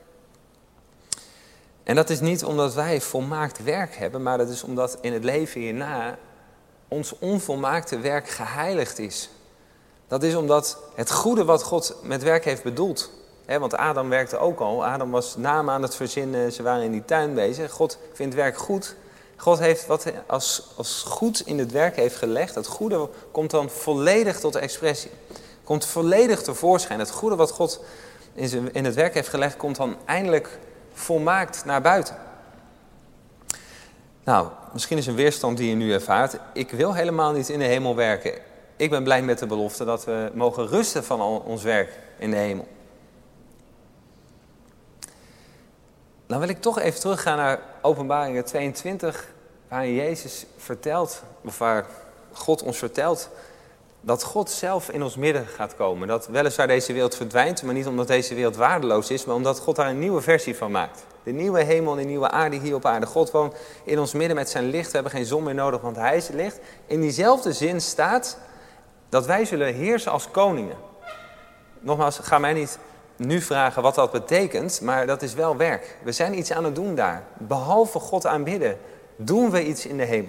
En dat is niet omdat wij volmaakt werk hebben, maar dat is omdat in het leven hierna ons onvolmaakte werk geheiligd is. Dat is omdat het goede wat God met werk heeft bedoeld. Want Adam werkte ook al. Adam was namen aan het verzinnen. Ze waren in die tuin bezig. God vindt werk goed. God heeft wat hij als goed in het werk heeft gelegd. Het goede komt dan volledig tot expressie. Komt volledig tevoorschijn. Het goede wat God in het werk heeft gelegd, komt dan eindelijk volmaakt naar buiten. Nou, misschien is een weerstand die je nu ervaart. Ik wil helemaal niet in de hemel werken. Ik ben blij met de belofte dat we mogen rusten van ons werk in de hemel. Dan wil ik toch even teruggaan naar Openbaringen 22, waar Jezus vertelt, of waar God ons vertelt, dat God zelf in ons midden gaat komen. Dat weliswaar deze wereld verdwijnt, maar niet omdat deze wereld waardeloos is, maar omdat God daar een nieuwe versie van maakt. De nieuwe hemel en de nieuwe aarde hier op aarde. God woont in ons midden met zijn licht. We hebben geen zon meer nodig, want hij is het licht. In diezelfde zin staat dat wij zullen heersen als koningen. Nogmaals, ga mij niet nu vragen wat dat betekent, maar dat is wel werk. We zijn iets aan het doen daar. Behalve God aanbidden, doen we iets in de hemel.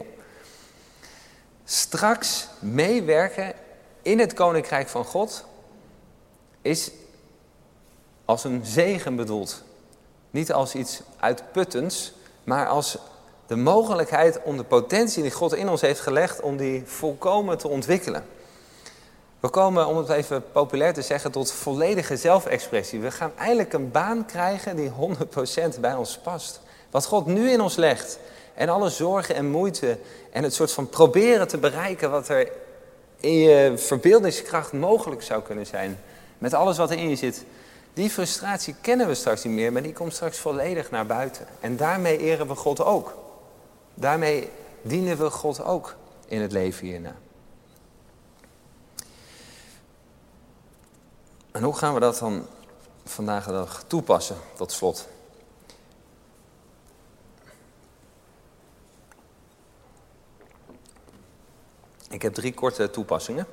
Straks meewerken in het koninkrijk van God is als een zegen bedoeld. Niet als iets uitputtends, maar als de mogelijkheid om de potentie die God in ons heeft gelegd, om die volkomen te ontwikkelen. We komen, om het even populair te zeggen, tot volledige zelfexpressie. We gaan eindelijk een baan krijgen die 100% bij ons past. Wat God nu in ons legt. En alle zorgen en moeite en het soort van proberen te bereiken wat er in je verbeeldingskracht mogelijk zou kunnen zijn. Met alles wat er in je zit. Die frustratie kennen we straks niet meer, maar die komt straks volledig naar buiten. En daarmee eren we God ook. Daarmee dienen we God ook in het leven hierna. En hoe gaan we dat dan vandaag de dag toepassen, tot slot? Ik heb 3 korte toepassingen.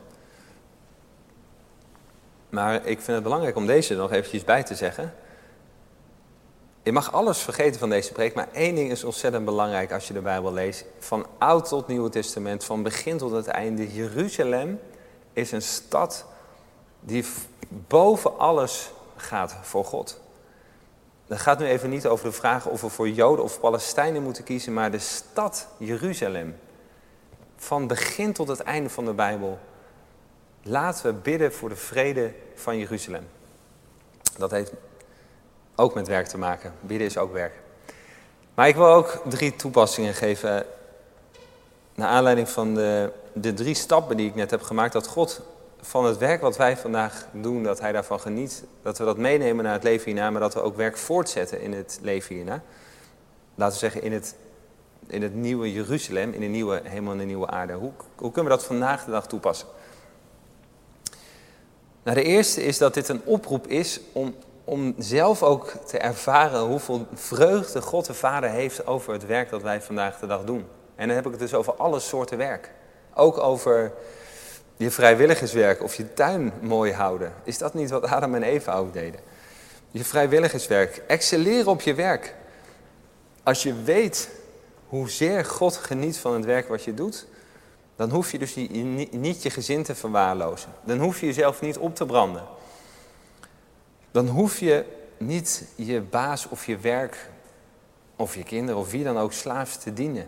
Maar ik vind het belangrijk om deze er nog eventjes bij te zeggen. Je mag alles vergeten van deze preek, maar 1 ding is ontzettend belangrijk als je de Bijbel leest. Van Oud tot Nieuw Testament, van begin tot het einde. Jeruzalem is een stad die boven alles gaat voor God. Het gaat nu even niet over de vraag of we voor Joden of Palestijnen moeten kiezen, maar de stad Jeruzalem. Van begin tot het einde van de Bijbel. Laten we bidden voor de vrede van Jeruzalem. Dat heeft ook met werk te maken. Bidden is ook werk. Maar ik wil ook 3 toepassingen geven. Naar aanleiding van de 3 stappen die ik net heb gemaakt. Dat God van het werk wat wij vandaag doen, dat hij daarvan geniet. Dat we dat meenemen naar het leven hierna. Maar dat we ook werk voortzetten in het leven hierna. Laten we zeggen in het nieuwe Jeruzalem. In de nieuwe hemel en de nieuwe aarde. Hoe kunnen we dat vandaag de dag toepassen? Nou, de eerste is dat dit een oproep is om zelf ook te ervaren hoeveel vreugde God de Vader heeft over het werk dat wij vandaag de dag doen. En dan heb ik het dus over alle soorten werk. Ook over je vrijwilligerswerk of je tuin mooi houden. Is dat niet wat Adam en Eva ook deden? Je vrijwilligerswerk, excelleren op je werk. Als je weet hoezeer God geniet van het werk wat je doet, dan hoef je dus niet je gezin te verwaarlozen. Dan hoef je jezelf niet op te branden. Dan hoef je niet je baas of je werk of je kinderen of wie dan ook slaafs te dienen.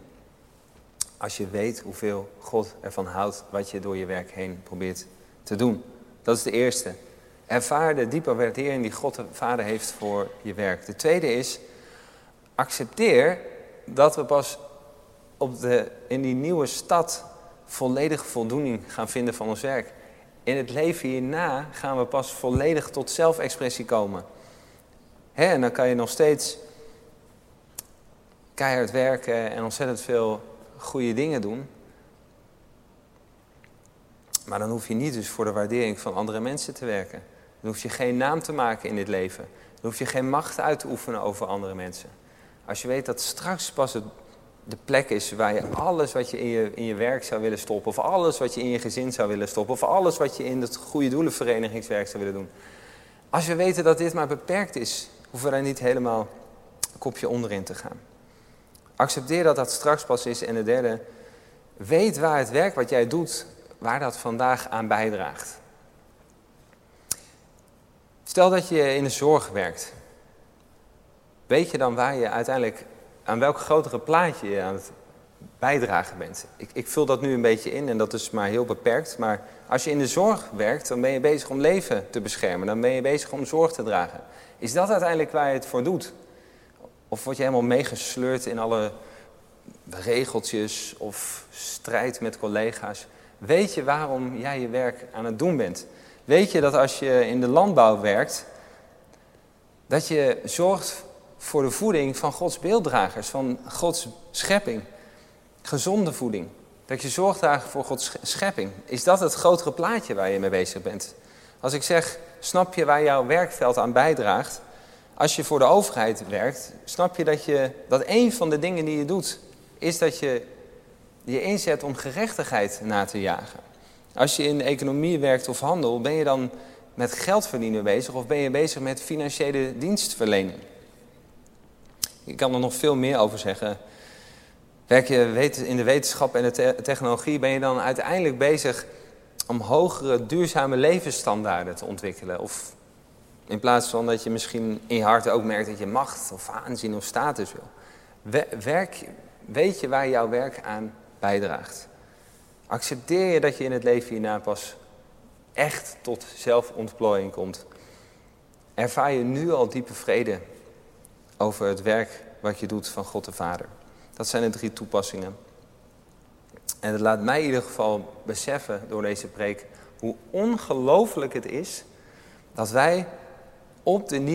Als je weet hoeveel God ervan houdt wat je door je werk heen probeert te doen. Dat is de eerste. Ervaar de diepe waardering die God de Vader heeft voor je werk. De tweede is, accepteer dat we pas in die nieuwe stad volledige voldoening gaan vinden van ons werk. In het leven hierna gaan we pas volledig tot zelfexpressie komen. En dan kan je nog steeds keihard werken en ontzettend veel goede dingen doen. Maar dan hoef je niet dus voor de waardering van andere mensen te werken. Dan hoef je geen naam te maken in dit leven. Dan hoef je geen macht uit te oefenen over andere mensen. Als je weet dat straks pas de plek is waar je alles wat je in je werk zou willen stoppen, of alles wat je in je gezin zou willen stoppen, of alles wat je in het goede doelenverenigingswerk zou willen doen. Als we weten dat dit maar beperkt is, hoeven we daar niet helemaal een kopje onderin te gaan. Accepteer dat dat straks pas is. En de derde, weet waar het werk wat jij doet, waar dat vandaag aan bijdraagt. Stel dat je in de zorg werkt. Weet je dan waar je uiteindelijk, aan welk grotere plaatje je aan het bijdragen bent? Ik vul dat nu een beetje in en dat is maar heel beperkt. Maar als je in de zorg werkt, dan ben je bezig om leven te beschermen. Dan ben je bezig om zorg te dragen. Is dat uiteindelijk waar je het voor doet? Of word je helemaal meegesleurd in alle regeltjes of strijd met collega's? Weet je waarom jij je werk aan het doen bent? Weet je dat als je in de landbouw werkt, dat je zorgt voor de voeding van Gods beelddragers, van Gods schepping. Gezonde voeding. Dat je zorg draagt voor Gods schepping. Is dat het grotere plaatje waar je mee bezig bent? Als ik zeg, snap je waar jouw werkveld aan bijdraagt? Als je voor de overheid werkt, snap je dat een van de dingen die je doet, is dat je je inzet om gerechtigheid na te jagen. Als je in de economie werkt of handel, ben je dan met geld verdienen bezig of ben je bezig met financiële dienstverlening? Ik kan er nog veel meer over zeggen. Werk je in de wetenschap en de technologie, ben je dan uiteindelijk bezig om hogere duurzame levensstandaarden te ontwikkelen? Of in plaats van dat je misschien in je hart ook merkt dat je macht of aanzien of status wil. Weet je waar jouw werk aan bijdraagt? Accepteer je dat je in het leven hierna pas echt tot zelfontplooiing komt? Ervaar je nu al diepe vrede over het werk wat je doet van God de Vader? Dat zijn de 3 toepassingen. En het laat mij in ieder geval beseffen door deze preek hoe ongelooflijk het is dat wij op de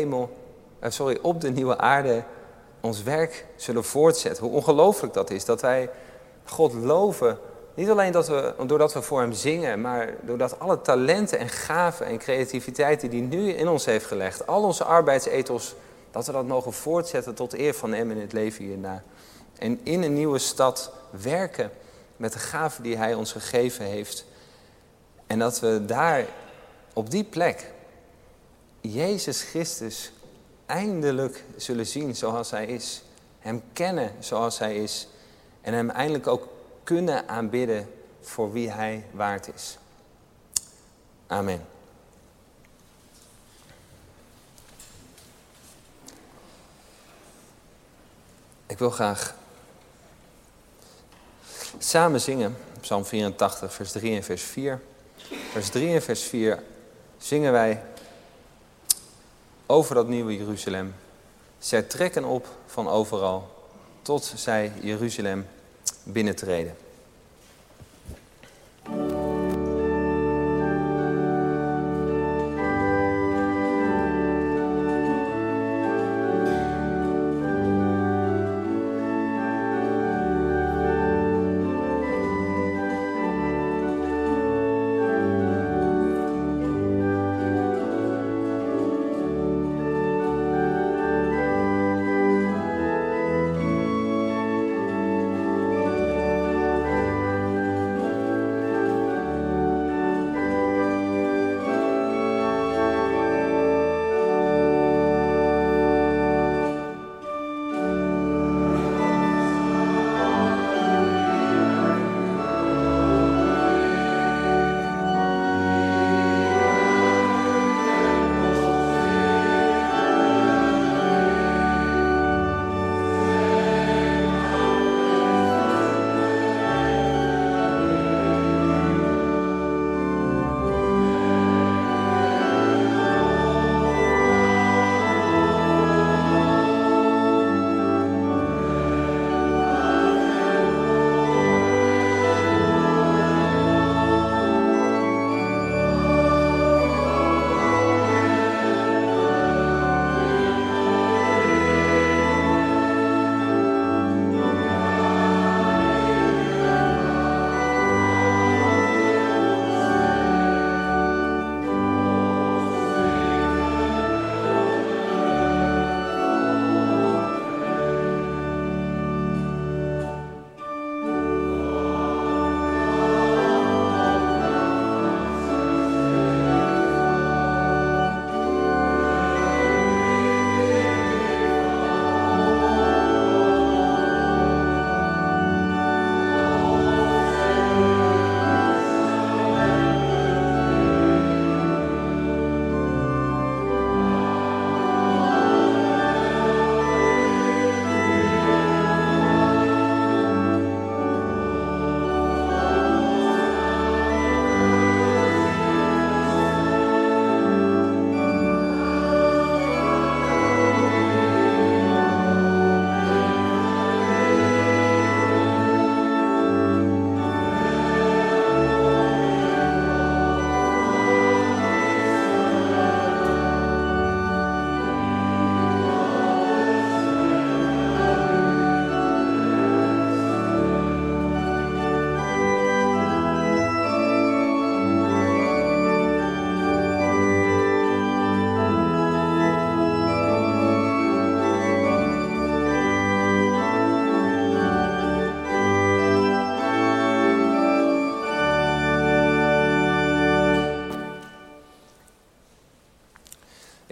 nieuwe aarde ons werk zullen voortzetten. Hoe ongelooflijk dat is, dat wij God loven. Niet alleen doordat we voor hem zingen, maar doordat alle talenten en gaven en creativiteit die hij nu in ons heeft gelegd, al onze arbeidsethos, dat we dat mogen voortzetten tot eer van hem in het leven hierna. En in een nieuwe stad werken met de gaven die hij ons gegeven heeft. En dat we daar, op die plek, Jezus Christus eindelijk zullen zien zoals hij is. Hem kennen zoals hij is. En hem eindelijk ook kunnen aanbidden voor wie hij waard is. Amen. Ik wil graag samen zingen, Psalm 84, vers 3 en vers 4. Vers 3 en vers 4 zingen wij over dat nieuwe Jeruzalem. Zij trekken op van overal, tot zij Jeruzalem binnentreden.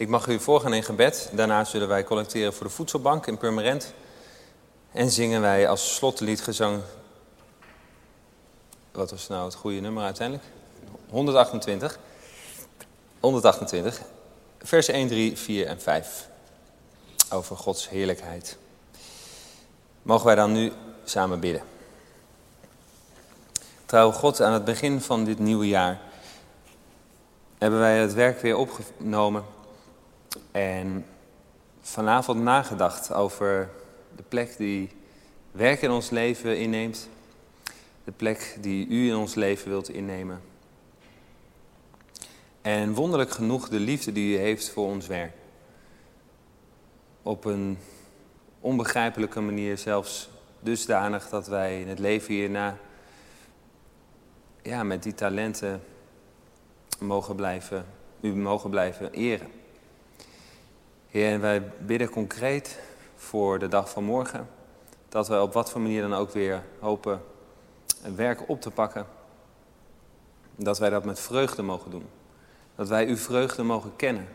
Ik mag u voorgaan in gebed. Daarna zullen wij collecteren voor de voedselbank in Purmerend. En zingen wij als slotliedgezang... Wat was nou het goede nummer uiteindelijk? 128. 128. Vers 1, 3, 4 en 5. Over Gods heerlijkheid. Mogen wij dan nu samen bidden. Trouwe God, aan het begin van dit nieuwe jaar hebben wij het werk weer opgenomen en vanavond nagedacht over de plek die werk in ons leven inneemt, de plek die u in ons leven wilt innemen. En wonderlijk genoeg de liefde die u heeft voor ons werk. Op een onbegrijpelijke manier zelfs dusdanig dat wij in het leven hierna met die talenten u mogen blijven eren. Heer, en wij bidden concreet voor de dag van morgen, dat wij op wat voor manier dan ook weer hopen een werk op te pakken. Dat wij dat met vreugde mogen doen. Dat wij uw vreugde mogen kennen.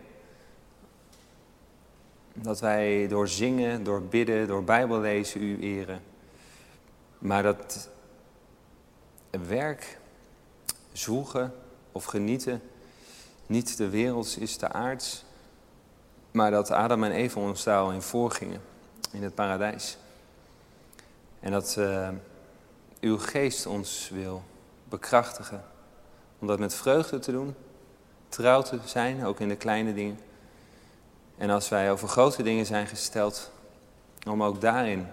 Dat wij door zingen, door bidden, door Bijbellezen u eren. Maar dat werk, zwoegen of genieten niet de werelds is, de aards. Maar dat Adam en Eva ons daar al in voorgingen, in het paradijs. En dat uw geest ons wil bekrachtigen. Om dat met vreugde te doen, trouw te zijn, ook in de kleine dingen. En als wij over grote dingen zijn gesteld, om ook daarin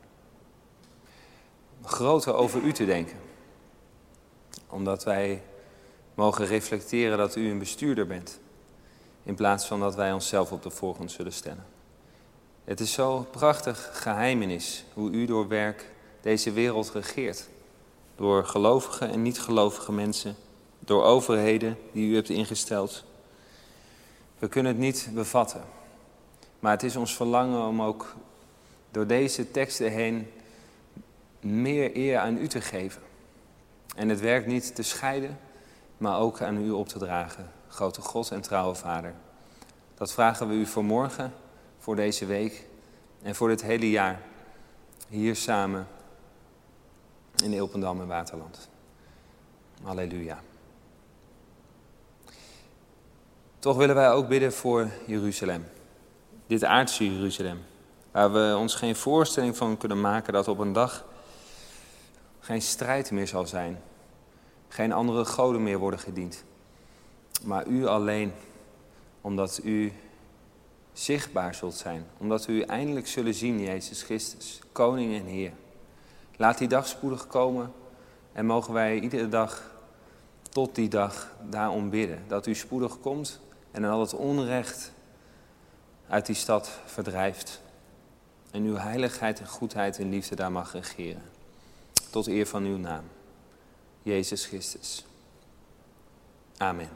groter over u te denken. Omdat wij mogen reflecteren dat u een bestuurder bent. In plaats van dat wij onszelf op de voorgrond zullen stellen. Het is zo prachtig geheimenis hoe u door werk deze wereld regeert. Door gelovige en niet-gelovige mensen. Door overheden die u hebt ingesteld. We kunnen het niet bevatten. Maar het is ons verlangen om ook door deze teksten heen meer eer aan u te geven. En het werk niet te scheiden, maar ook aan u op te dragen. Grote God en trouwe Vader. Dat vragen we u voor morgen, voor deze week en voor dit hele jaar. Hier samen in Ilpendam en Waterland. Halleluja. Toch willen wij ook bidden voor Jeruzalem. Dit aardse Jeruzalem. Waar we ons geen voorstelling van kunnen maken dat op een dag geen strijd meer zal zijn. Geen andere goden meer worden gediend. Maar u alleen, omdat u zichtbaar zult zijn. Omdat we u eindelijk zullen zien, Jezus Christus, Koning en Heer. Laat die dag spoedig komen en mogen wij iedere dag tot die dag daarom bidden. Dat u spoedig komt en al het onrecht uit die stad verdrijft. En uw heiligheid en goedheid en liefde daar mag regeren. Tot eer van uw naam, Jezus Christus. Amen.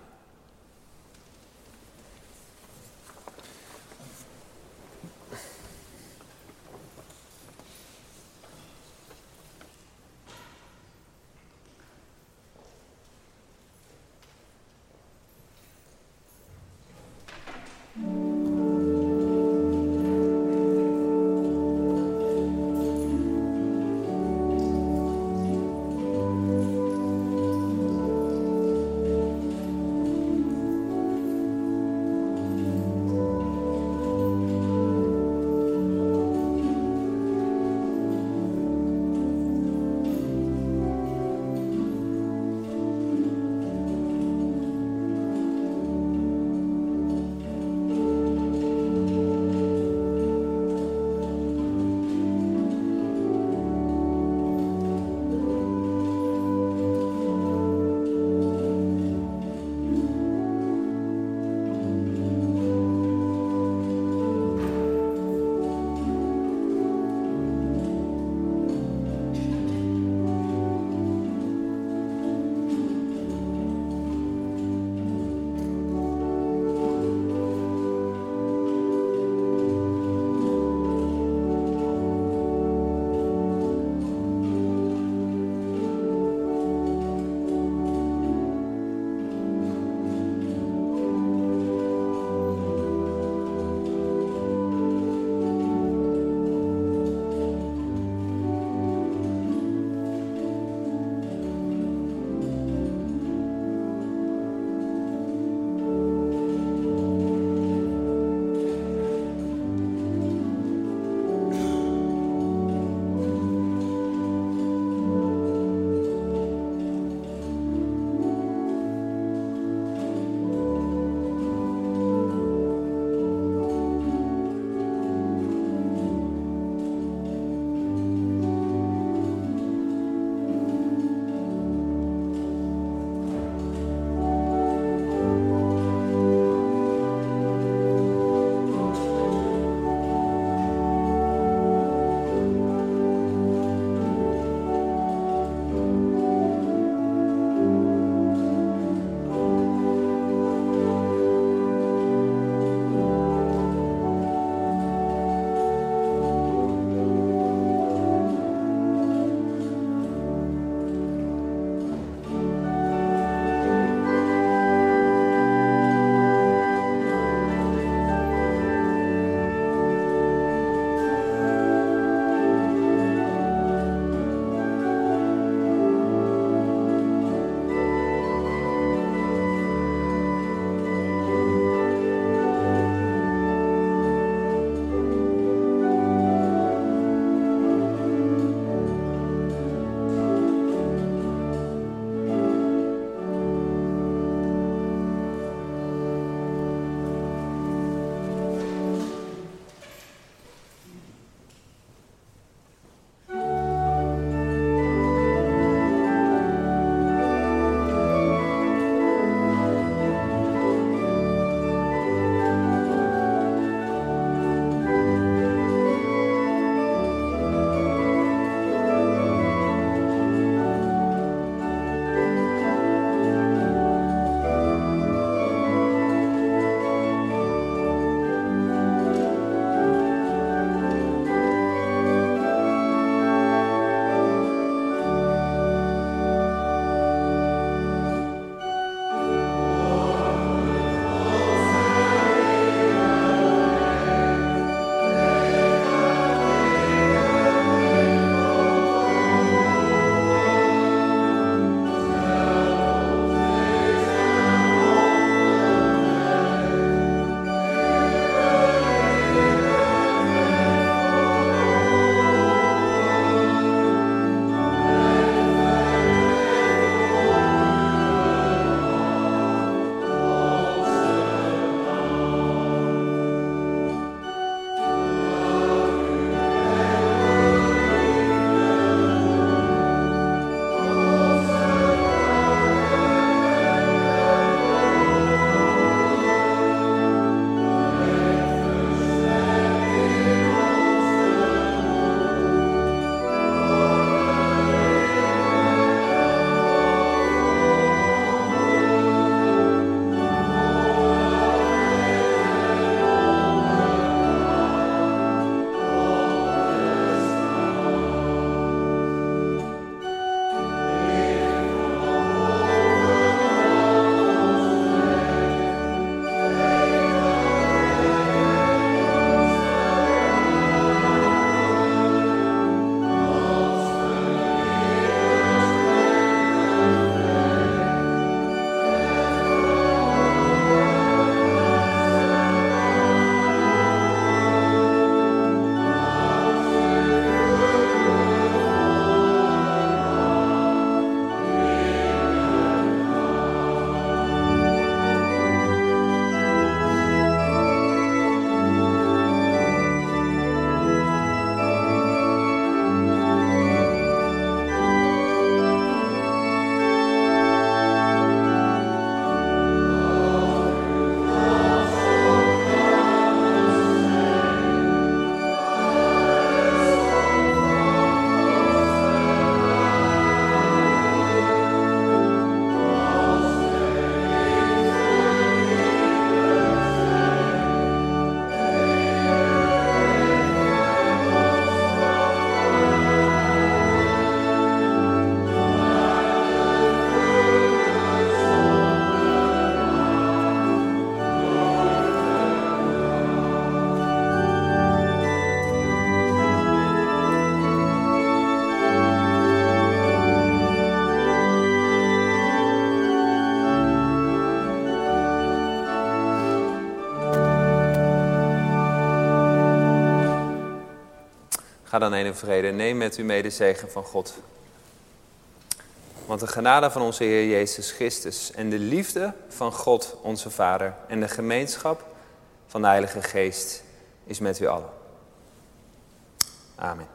Ga dan heen in vrede. Neem met u mee de zegen van God. Want de genade van onze Heer Jezus Christus en de liefde van God onze Vader en de gemeenschap van de Heilige Geest is met u allen. Amen.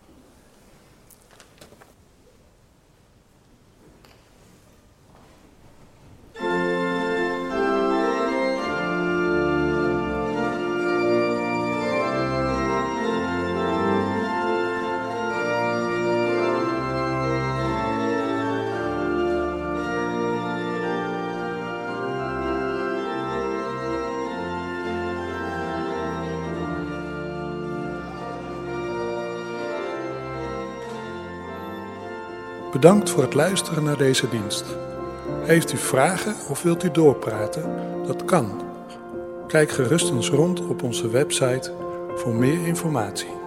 Bedankt voor het luisteren naar deze dienst. Heeft u vragen of wilt u doorpraten? Dat kan. Kijk gerust eens rond op onze website voor meer informatie.